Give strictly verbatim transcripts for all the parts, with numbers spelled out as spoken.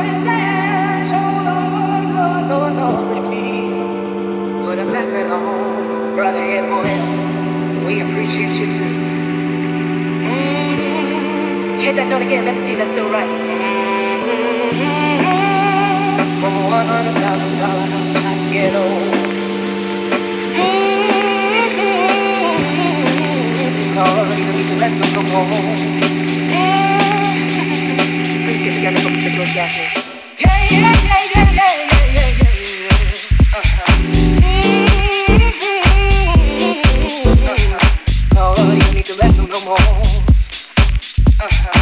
saw his stand. Oh Lord, Lord, Lord, Lord, please put a blessing on brother and boy. We appreciate you too. Mm-hmm. Hit that note again. Let me see if that's still right. Mm-hmm. From one hundred thousand dollar house I get old. Lord, you need to let some come home. Please get together for Mister George Gaffney. Yeah, yeah, yeah, yeah, yeah, yeah, yeah, yeah. Uh-huh. Mm-hmm. Lord, you need to let some come home. Uh-huh.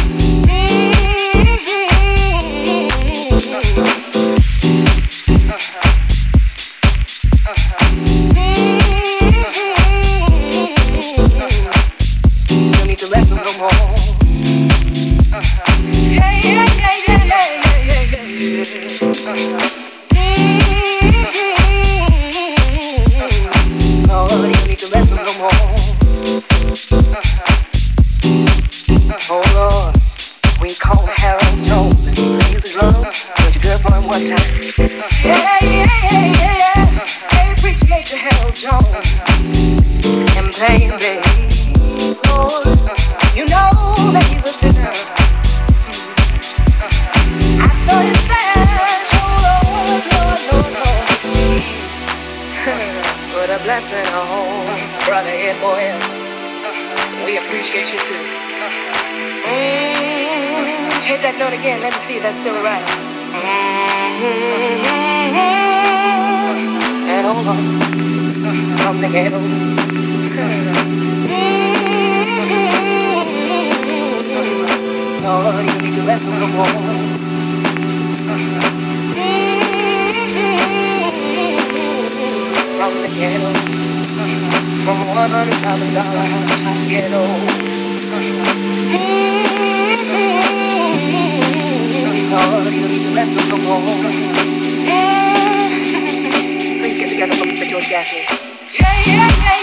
Please get together for Mister George Gaffney. Yeah, yeah, yeah.